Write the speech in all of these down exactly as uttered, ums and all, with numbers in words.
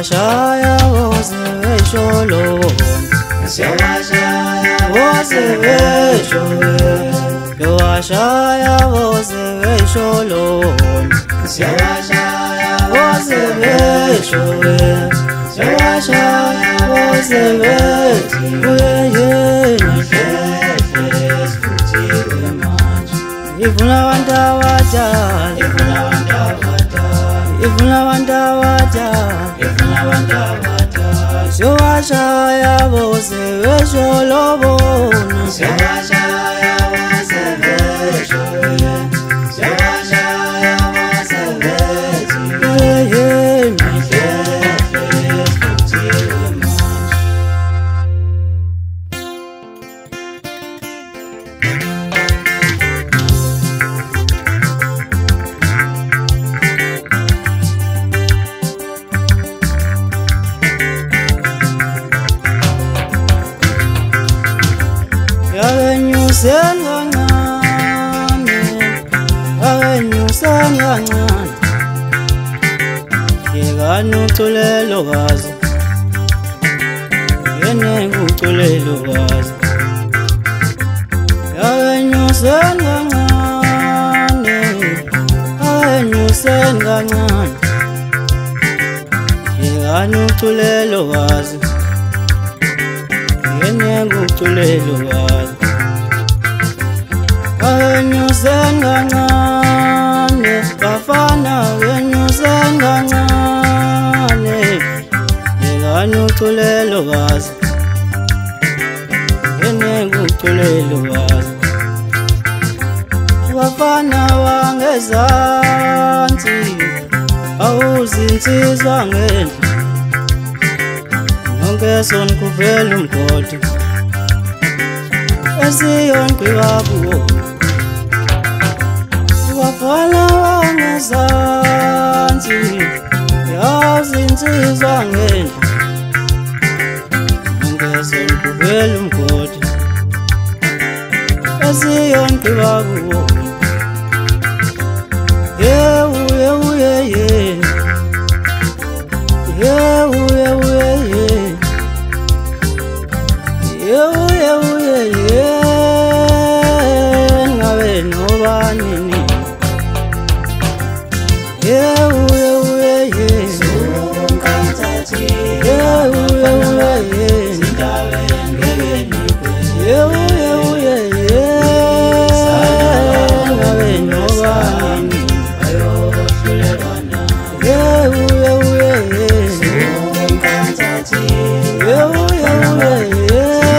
Siyawashaya woze wesholo Siyawashaya woze wesholo Siyawashaya woze wesholo Siyawashaya woze wesholo Siyawashaya woze wesholo Ifuna wanda wajal Ifuna wanda wajal Ifuna wanda wajal Ifuna wanda wajal Siyawashaya woze wesholo bona Siyawashaya woze wesholo Siyawashaya woze wesholo Awenyusen kancane, awenyusen kancane Yekani uculelo kazi, yene kuculelo kazi Awenyusen kancane, awenyusen kancane Yekani uculelo kazi, yene kuculelo kazi Awenyusen kancane, bafana awenyusen kancane Yekani uculelo kazi, yene kuculelo kazi Bafana wangezansi, awuzinsizwa ngendlu Nonke son kuvela umgodi, esiyonqiwa kuwo Bafana wangezansi, awuzinsizwa ngendlu Nonke son kuvela umgodi, esiyonqiwa kuwo Yewu yewu ye ye Yewu yewu ye ye Yewu yewu ye ye Ngabe nobanini Yewu yewu ye ye Sungantati Yewu yewu ye ye Sindawe ngeke nikwe Yewu yewu ye ye Ngabe nobanini Ayohlulekana Yewu yewu ye ye Sungantati Yewu yewu ye ye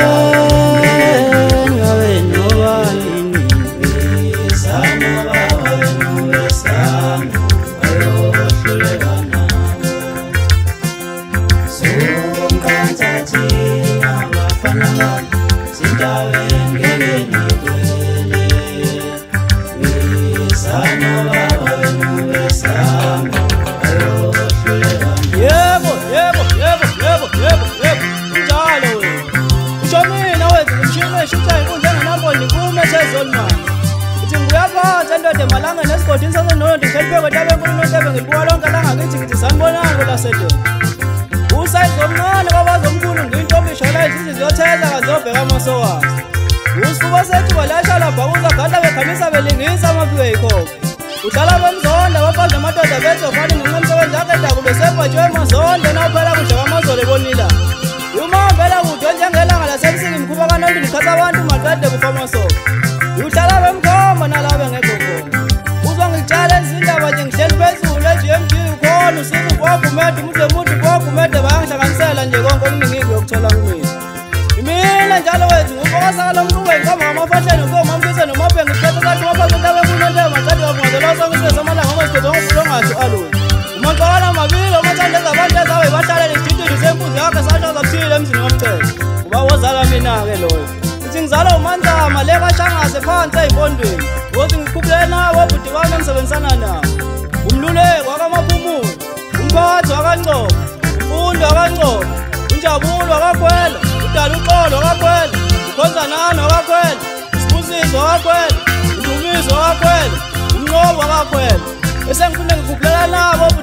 Malanga nesikoti insase nono ndikheliphe kwetabe nkulu nontebe ngilibuka lonke langa ngithi ngithi sanibonani kwelasedeni usayizi omncane babazomkhulu ngiyintombi ishola izizi ziyotheza kaziyobheka amasokazi usifuba sethu balasha lapha uzagada bekhamisa belingisa amaphiko yikhokho udlala bemzonda bafazi amadoda bezofani ngenxa msebenzi yakhe daku besebhajwe emazonda nawuphela kudla kwamazolo ebonila umahambela kude njengelanga lasemsini mkhuba kanonto ndikhatha abantu maqede kufa amasoka udlala bemkhomba nalabe ngekho khona uzongitshela izindaba nje ngihleli phezulu e-G M G ukhona usiza ubogumede umude mude ubogumede bayangihlanganisela nje konke okuningi yokuthola kumina imina njalo wethu ngufokasakala mntuwe ngihamba ngamafahleni ngomamkise nomabhengi siphethe kathi ngaphansi entabe kunonto macadi wavungazela songisese amalanga ngosikhethe ngomfulo ongathi aloyi umaqakala amabili omathanda ezabantu ezawe bahlalele isitintini sempunzi yakhe sasho zakuthile emzini womcelo uba wozala mina-ke loyo uthi ngizala umanzama le kashangase phansi ey'mpondweni ukuthi ngiqhubulele nawo obhuti wami engisebenzisana nawo umluleko wakamaphumulo umphakathi wakaNcobo umfundi wakaNcobo unjabulo wakakhwela udala uxolo wakakhwela ukhonzanani wakakhwela isibusiso wakakhwela udumiso wakakhwela umnqobo wakakhwela bese ngifune ngikhuphulele nabo obhuti bami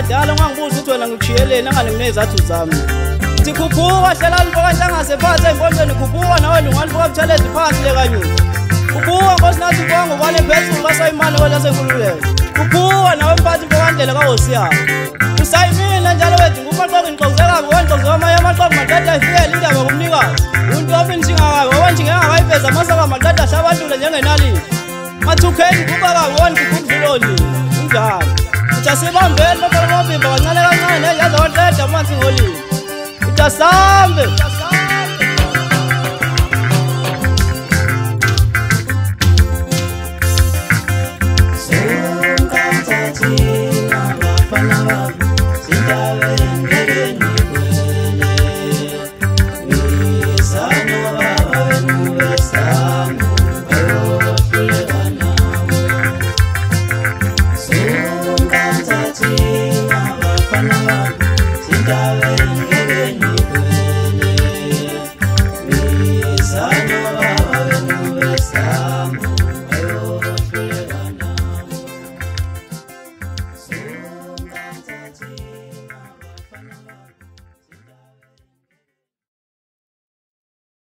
abadala ungangibuza ukuthi wena ngikushiyeleni anganinginezathu zami Thi khuphuka hlela lifoka hlangase phansi empondweni khuphuka nawe lungalifoka buthelezi phansi le kanyuka Khuphuka Nkosi nathi bonke ubale phezulu basayimani kwela senkululeko Khuphuka nawe mphathi mpokandlela kaHosiyana Usayimina njalo wethu ngumaqoqo ngixoxeka ngondlozo wamanye amaqoqo matata ifikele indaba kumnikazi Umuntu waphinda ngakabe wanje ngengakayiveza masaka matata hlabantule njengenalini Mathukeni kuba kabi ngikudluloni njalo Uthasibambele bafana ngobimba kancane kancane yaze waqeda amanzi ngolimi Utasambe